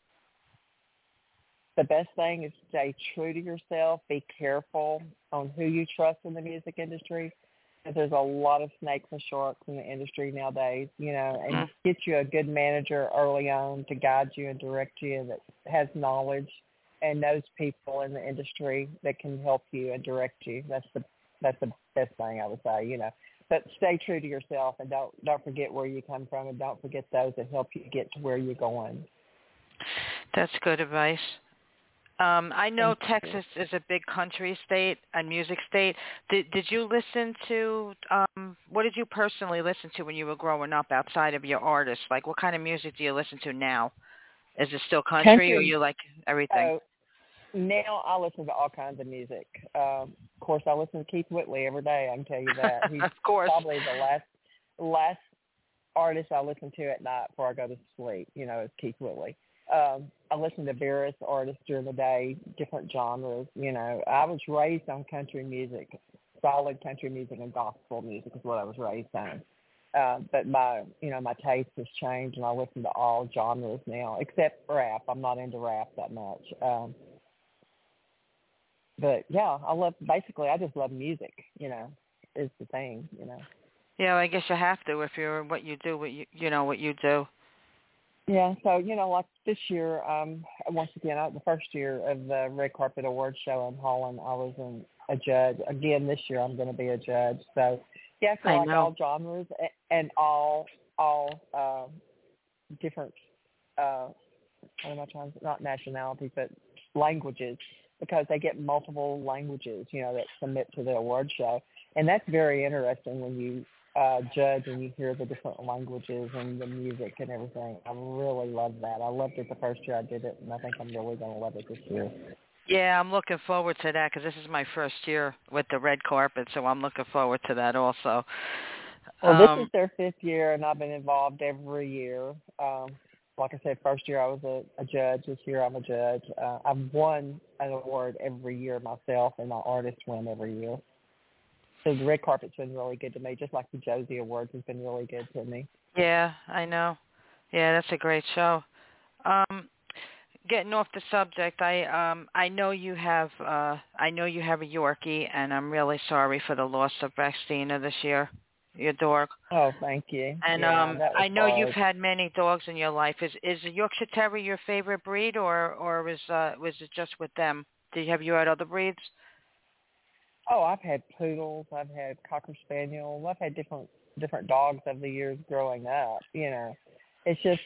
The best thing is stay true to yourself. Be careful on who you trust in the music industry, because there's a lot of snakes and sharks in the industry nowadays, you know, and Mm-hmm. get you a good manager early on to guide you and direct you, that has knowledge and knows people in the industry that can help you and direct you. That's the that's the best thing I would say, you know. But stay true to yourself, and don't don't forget where you come from, and don't forget those that help you get to where you're going. That's good advice. Um, I know Thank Texas you. is a big country state, a music state. Did did you listen to, um, what did you personally listen to when you were growing up outside of your artists? Like, what kind of music do you listen to now? Is it still country, Country, or you like everything? uh, now I listen to all kinds of music. Um, of course, I listen to Keith Whitley every day. I can tell you that. He's Of course. probably the last last artist I listen to at night before I go to sleep. You know, is Keith Whitley. Um, I listen to various artists during the day, different genres. You know, I was raised on country music, solid country music and gospel music is what I was raised on. Uh, but my, you know, my taste has changed, and I listen to all genres now, except rap. I'm not into rap that much. Um, but yeah, I love. Basically, I just love music. You know, is the thing. You know. Yeah, well, I guess you have to if you're what you do, what you you know what you do. Yeah, so, you know, like this year, um, once again, I, the first year of the Red Carpet Awards show in Holland, I was in, a judge. Again, this year I'm going to be a judge. So, yeah, I feel I like know. all genres and all all uh, different, uh, what am I trying to, not nationalities, but languages, because they get multiple languages, you know, that submit to the award show. And that's very interesting when you Uh, judge and you hear the different languages and the music and everything. I really love that. I loved it the first year I did it, and I think I'm really going to love it this year. Yeah, I'm looking forward to that because this is my first year with the red carpet, so I'm looking forward to that also. Well, Um, this is their fifth year, and I've been involved every year. Um, like I said, first year I was a, a judge. This year I'm a judge. Uh, I've won an award every year myself, and my artists win every year. So the red carpet's been really good to me, just like the Josie Awards has been really good to me. yeah, I know. Yeah, that's a great show. Um, getting off the subject, I um I know you have uh I know you have a Yorkie, and I'm really sorry for the loss of Braxtina this year, your dog. Oh, thank you. And yeah, um that was I know hard. you've had many dogs in your life. Is is a Yorkshire Terrier your favorite breed, or or was uh was it just with them? Did you have you had other breeds? Oh, I've had poodles. I've had Cocker Spaniels. I've had different different dogs over the years growing up. You know, it's just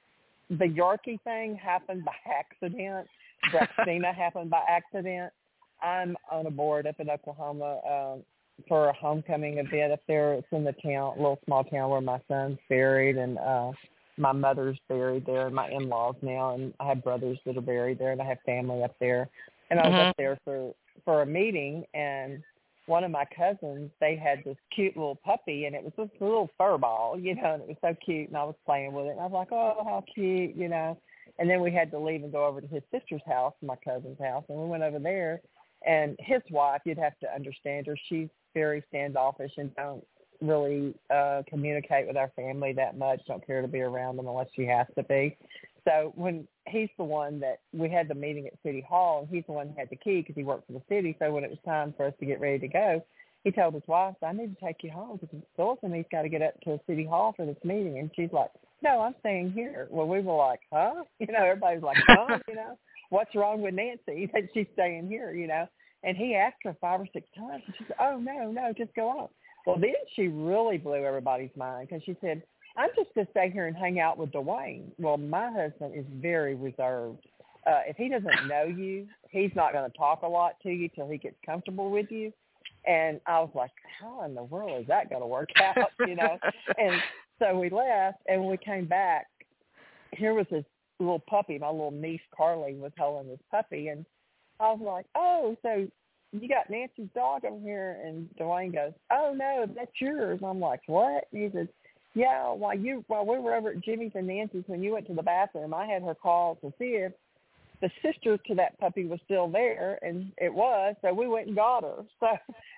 the Yorkie thing happened by accident. Braxtina happened by accident. I'm on a board up in Oklahoma um, for a homecoming event up there. It's in the town, a little small town where my son's buried, and uh, my mother's buried there, and my in-laws now, and I have brothers that are buried there, and I have family up there. And I was Mm-hmm. up there for, for a meeting, and one of my cousins, they had this cute little puppy, and it was this little fur ball, you know, and it was so cute, and I was playing with it, and I was like, oh, how cute, you know. And then we had to leave and go over to his sister's house, my cousin's house, and we went over there, and his wife, you'd have to understand her, she's very standoffish and don't really uh, communicate with our family that much, don't care to be around them unless she has to be. So when he's the one that we had the meeting at City Hall, and he's the one who had the key because he worked for the city. So when it was time for us to get ready to go, he told his wife, I need to take you home because Phyllis and me's got to get up to City Hall for this meeting. And she's like, no, I'm staying here. Well, we were like, huh? You know, everybody's like, huh? You know, what's wrong with Nancy? He said she's staying here, you know. And he asked her five or six times, and she said, oh, no, no, just go on. Well, then she really blew everybody's mind because she said, I'm just going to stay here and hang out with Dwayne. Well, my husband is very reserved. Uh, if he doesn't know you, he's not going to talk a lot to you till he gets comfortable with you. And I was like, how in the world is that going to work out, you know? And so we left, and when we came back, here was this little puppy. My little niece, Carly, was holding this puppy. And I was like, oh, so you got Nancy's dog over here? And Dwayne goes, oh, no, that's yours. And I'm like, what? And he says, yeah, while you while we were over at Jimmy's and Nancy's, when you went to the bathroom, I had her call to see if the sister to that puppy was still there, and it was, so we went and got her. So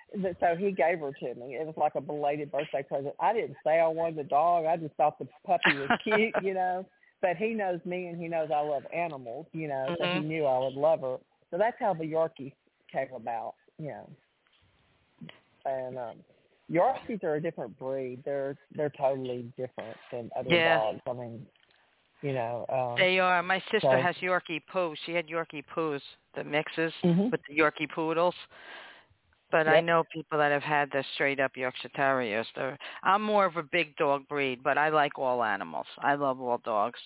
so he gave her to me. It was like a belated birthday present. I didn't say I wanted the dog. I just thought the puppy was cute, you know. But he knows me, and he knows I love animals, you know, mm-hmm. so he knew I would love her. So that's how the Yorkie came about, you know. And um Yorkies are a different breed. They're they're totally different than other yeah. dogs. I mean, you know. Um, they are. My sister so. has Yorkie Poo. She had Yorkie Poos, the mixes mm-hmm. with the Yorkie Poodles. But yep. I know people that have had the straight-up Yorkshire Terriers. They're, I'm more of a big dog breed, but I like all animals. I love all dogs.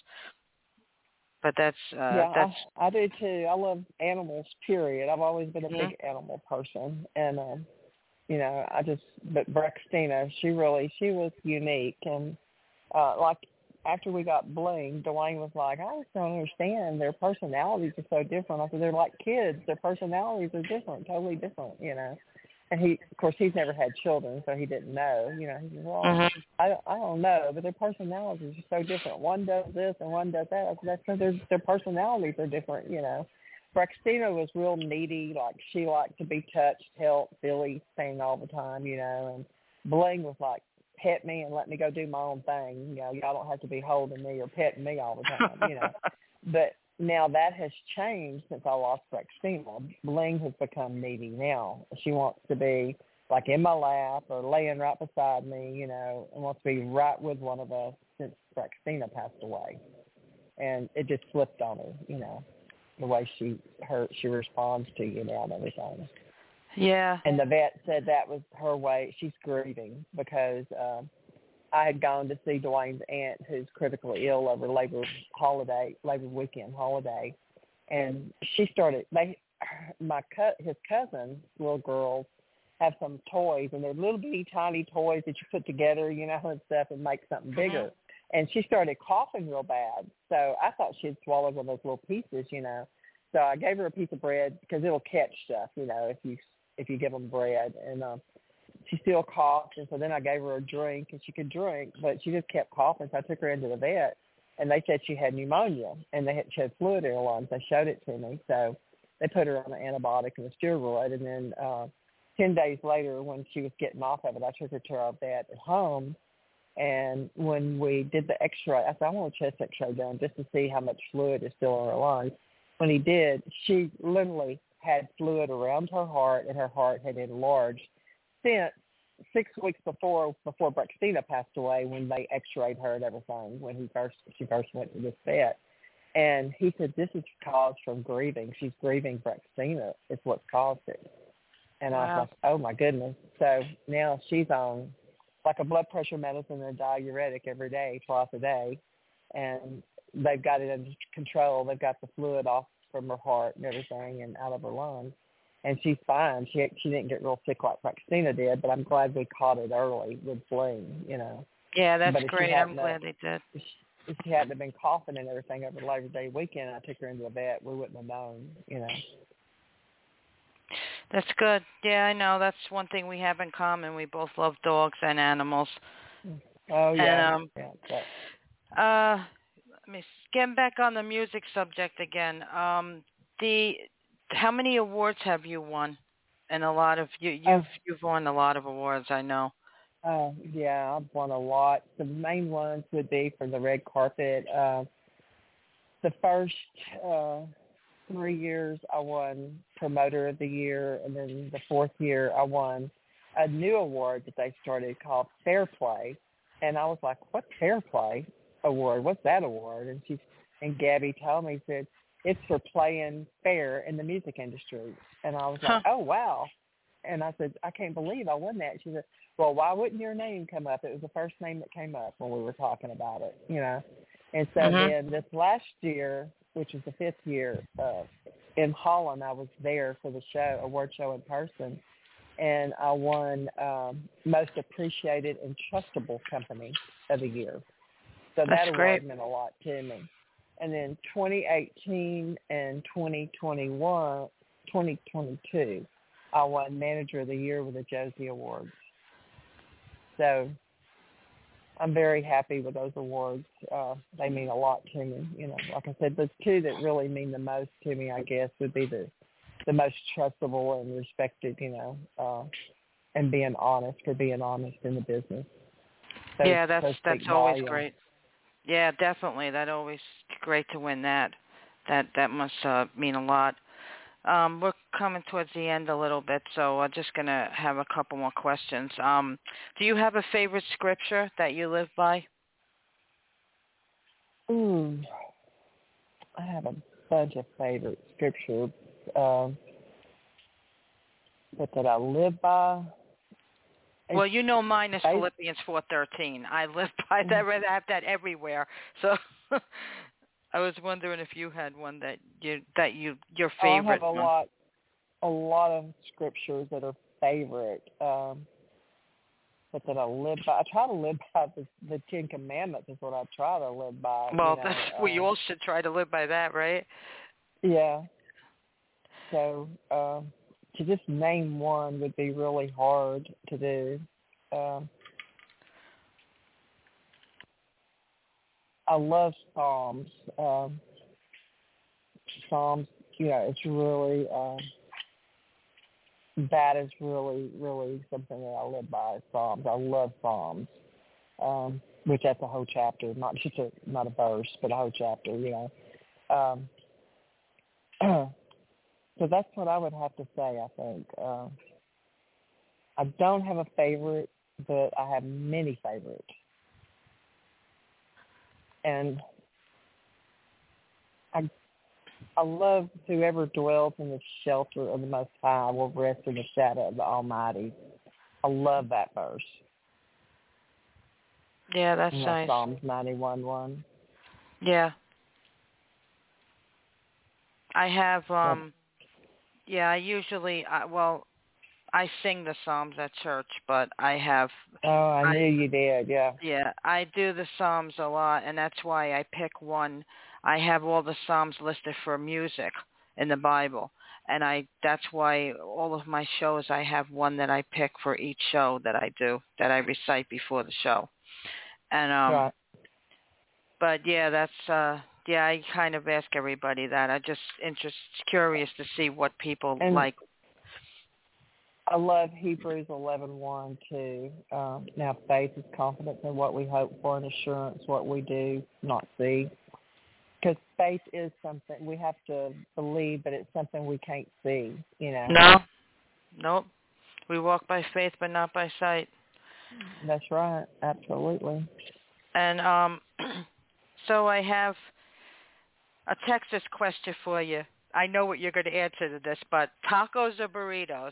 But that's uh, yeah, that's. I, I do too. I love animals. Period. I've always been a mm-hmm. big animal person, and. Um, You know, I just, but Braxtina, she really, she was unique. And uh, like after we got Bling, Dwayne was like, I just don't understand. Their personalities are so different. I said, they're like kids. Their personalities are different, totally different, you know. And he, of course, he's never had children, so he didn't know. You know, he said, well, mm-hmm. I, I don't know, but their personalities are so different. One does this and one does that. I said, that's because their, their personalities are different, you know. Braxtina was real needy, like she liked to be touched, held, Billy thing all the time, you know, and Bling was like, pet me and let me go do my own thing. You know, y'all don't have to be holding me or petting me all the time, you know. But now that has changed since I lost Braxtina. Bling has become needy now. She wants to be like in my lap or laying right beside me, you know, and wants to be right with one of us since Braxtina passed away. And it just flipped on her, you know. The way she her she responds to you now and everything. Yeah. And the vet said that was her way. She's grieving because uh, I had gone to see Dwayne's aunt who's critically ill over Labor holiday, Labor weekend holiday, and she started. They, my his cousin's little girls have some toys, and they're little bitty tiny toys that you put together, you know, and stuff, and make something bigger. Mm-hmm. And she started coughing real bad. So I thought she'd swallowed one of those little pieces, you know. So I gave her a piece of bread because it'll catch stuff, you know, if you if you give them bread. And um, she still coughed. And so then I gave her a drink, and she could drink, but she just kept coughing. So I took her into the vet, and they said she had pneumonia, and they had, she had fluid in her lungs. They showed it to me. So they put her on an antibiotic and a steroid. And then uh, ten days later, when she was getting off of it, I took her to our vet at home. And when we did the X-ray, I said, I want a chest X-ray done just to see how much fluid is still in her lungs. When he did, she literally had fluid around her heart, and her heart had enlarged since six weeks before before Braxtina passed away, when they X-rayed her and everything, when he first she first went to this vet. And he said, this is caused from grieving. She's grieving Braxtina is what caused it. And wow. I was like, oh, my goodness. So now she's on like a blood pressure medicine and a diuretic every day, twice a day. And they've got it under control. They've got the fluid off from her heart and everything and out of her lungs. And she's fine. She she didn't get real sick like Braxtina did, but I'm glad we caught it early with fling, you know. Yeah, that's great. I'm glad they did. If she, if she hadn't been coughing and everything over Labor Day weekend, I took her into the vet, we wouldn't have known, you know. That's good. Yeah, I know. That's one thing we have in common. We both love dogs and animals. Oh, yeah. And, um, yeah but... uh, let me get back on the music subject again. Um, the how many awards have you won? And a lot of you, you've oh. you've won a lot of awards, I know. Oh, yeah, I've won a lot. The main ones would be for the red carpet. Uh, the first uh, three years I won Promoter of the Year, and then the fourth year I won a new award that they started called Fair Play. And I was like, what's Fair Play award? What's that award? And she and Gabby told me, said, it's for playing fair in the music industry. And I was like, huh. oh, wow. And I said, I can't believe I won that. She said, well, why wouldn't your name come up? It was the first name that came up when we were talking about it, you know. And so mm-hmm. then this last year, which was the fifth year, uh, in Holland, I was there for the show, award show in person, and I won um, Most Appreciated and Trustable Company of the Year. So That's that award great. meant a lot to me. And then twenty eighteen and twenty twenty-one, twenty twenty-two, I won Manager of the Year with the Josie Awards. So I'm very happy with those awards. Uh, they mean a lot to me. You know, like I said, the two that really mean the most to me, I guess, would be the the most trustable and respected, you know, uh, and being honest, for being honest in the business. So, yeah, that's so that's always volume. Great. Yeah, definitely. That always great to win that. That that must uh, mean a lot. Um, we're coming towards the end a little bit, so I'm just going to have a couple more questions. Um, do you have a favorite scripture that you live by? Ooh, I have a bunch of favorite scriptures, um, but that I live by. Well, you know mine is Philippians four thirteen. I live by that. I have that everywhere. So I was wondering if you had one that you that you your favorite. I have a one. lot, a lot of scriptures that are favorite, um, but that I live by. I try to live by the, the Ten Commandments. Is what I try to live by. Well, you know, that's, uh, we all should try to live by that, right? Yeah. So um, to just name one would be really hard to do. Um, I love Psalms. Um, Psalms, you know, it's really, um, that is really, really something that I live by, Psalms. I love Psalms, um, which that's a whole chapter, not just a, not a verse, but a whole chapter, you know. Um, so that's what I would have to say, I think. Uh, I don't have a favorite, but I have many favorites. And I I love whoever dwells in the shelter of the Most High will rest in the shadow of the Almighty. I love that verse. Yeah, that's and nice. That's Psalms ninety-one one. Yeah. I have, um, yeah, I usually, uh, well, I sing the Psalms at church, but I have. Oh, I, I knew you did, yeah. Yeah, I do the Psalms a lot, and that's why I pick one. I have all the Psalms listed for music in the Bible, and I that's why all of my shows, I have one that I pick for each show that I do, that I recite before the show. And um, right. But yeah, that's uh, yeah. I kind of ask everybody that. I just interest curious to see what people and like. I love Hebrews eleven one too. Um, now faith is confidence in what we hope for and assurance what we do not see. Because faith is something we have to believe, but it's something we can't see, you know. No, nope. We walk by faith, but not by sight. That's right, absolutely. And um, so I have a Texas question for you. I know what you're going to answer to this, but tacos or burritos?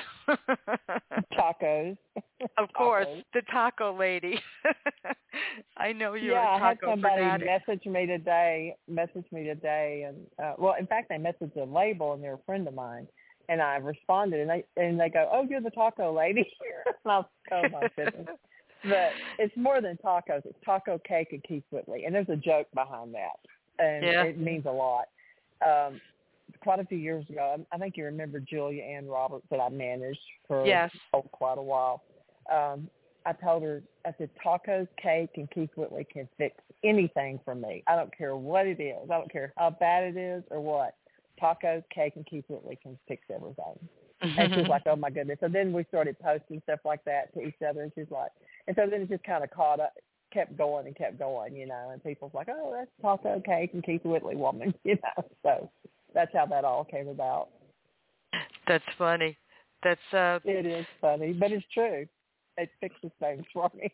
Tacos. Of course, Tacos. the taco lady. I know you're yeah, a taco I had somebody fanatic. message me today, message me today, and uh, well, in fact, they messaged a label, and they're a friend of mine, and I responded, and they and they go, "Oh, you're the taco lady." And I was like, "Oh my goodness!" But it's more than tacos; it's taco cake and Keith Whitley, and there's a joke behind that, and Yeah. it means a lot. Um, quite a few years ago, I think you remember Julia Ann Roberts that I managed for Yes. oh, quite a while. Um, I told her, I said, tacos, cake, and Keith Whitley can fix anything for me. I don't care what it is. I don't care how bad it is or what. Tacos, cake, and Keith Whitley can fix everything. And she's like, oh, my goodness. So then we started posting stuff like that to each other, and she's like, and so then it just kind of caught up, kept going and kept going, you know, and people's like, oh, that's taco, cake, and Keith Whitley woman, you know. So that's how that all came about. That's funny. That's uh. It is funny, but it's true. It fixes things for me.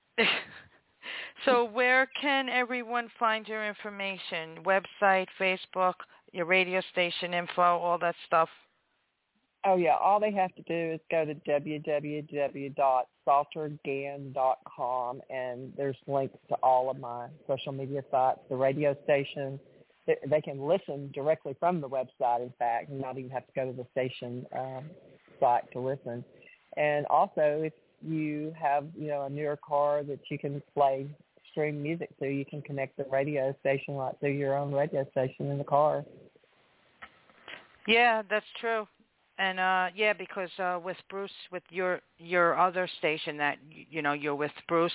So where can everyone find your information? Website, Facebook, your radio station info, all that stuff? Oh, yeah. All they have to do is go to w w w dot salter gan dot com, and there's links to all of my social media sites, the radio station. They, they can listen directly from the website, in fact, and not even have to go to the station um, site to listen. And also, if you have, you know, a newer car that you can play, stream music to, you can connect the radio station right to your own radio station in the car. Yeah, that's true. And uh yeah, because uh with Bruce, with your your other station that you know you're with Bruce,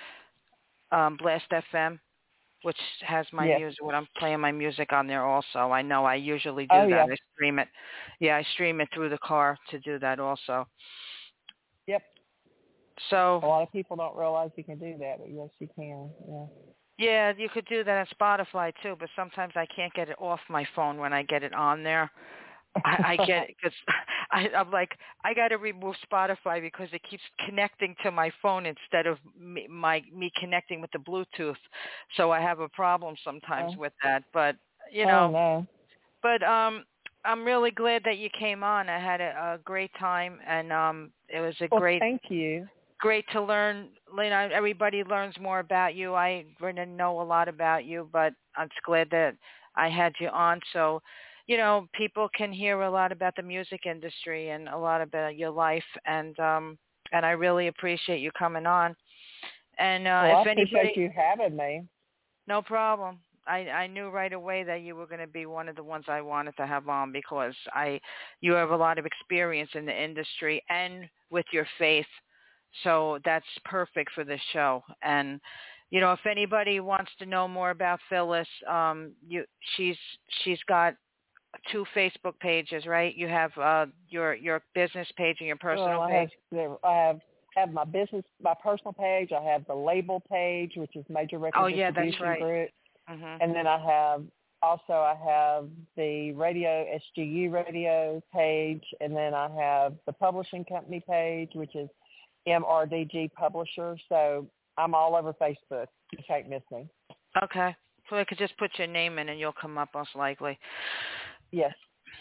um Blast F M, which has my Yes. music, when I'm playing my music on there also. I know I usually do Oh, that. yeah. I stream it. Yeah, I stream it through the car to do that also. Yep. So A lot of people don't realize you can do that, but yes, you can. Yeah. yeah, you could do that on Spotify too, but sometimes I can't get it off my phone when I get it on there. I, I get it because I'm like, I got to remove Spotify because it keeps connecting to my phone instead of me, my me connecting with the Bluetooth. So I have a problem sometimes Oh. with that. But you Oh, know, no. but um, I'm really glad that you came on. I had a, a great time, and um, it was a Well, great. thank you. Great to learn. You know, everybody learns more about you. I didn't know a lot about you, but I'm just glad that I had you on. So, you know, people can hear a lot about the music industry and a lot about your life, and um, and I really appreciate you coming on. And uh, Well, if I anybody, appreciate you having me. no problem. I, I knew right away that you were going to be one of the ones I wanted to have on because I, you have a lot of experience in the industry and with your faith. So that's perfect for this show. And, you know, if anybody wants to know more about Phyllis, um, you, she's, she's got two Facebook pages, right? You have uh, your, your business page and your personal well, I page. Have, I have have my business, my personal page. I have the label page, which is Major Record Oh, yeah, that's Distribution right. Group. Mm-hmm. And then I have, also I have the radio, S G U radio page. And then I have the publishing company page, which is M R D G Publisher. So I'm all over Facebook. You can't miss me. Okay. So I could just put your name in and you'll come up most likely. Yes.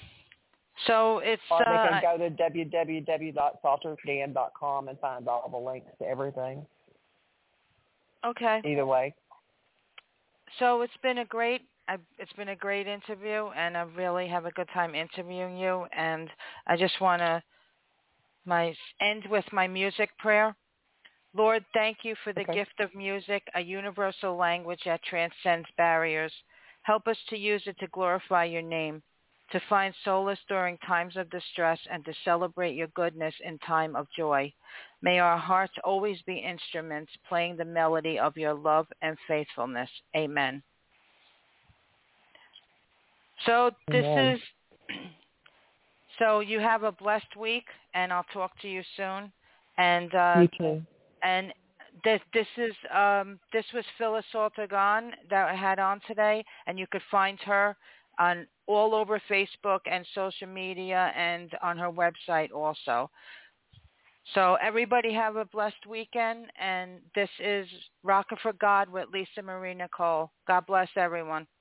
So it's Or they uh, can go to w w w dot salter gan dot com and find all the links to everything. okay. Either way. So it's been a great, I, it's been a great interview, and I really have a good time interviewing you. And I just want to my end with my music prayer. Lord, thank you for the Okay. gift of music, a universal language that transcends barriers. Help us to use it to glorify your name, to find solace during times of distress, and to celebrate your goodness in time of joy. May our hearts always be instruments playing the melody of your love and faithfulness. Amen. So this Amen. is So you have a blessed week, and I'll talk to you soon. And uh, You too. And this this is um, this was Phyllis Ortegon that I had on today, and you could find her on all over Facebook and social media and on her website also. So everybody have a blessed weekend, and this is Rockin' for God with Lisa Marie Nicole. God bless everyone.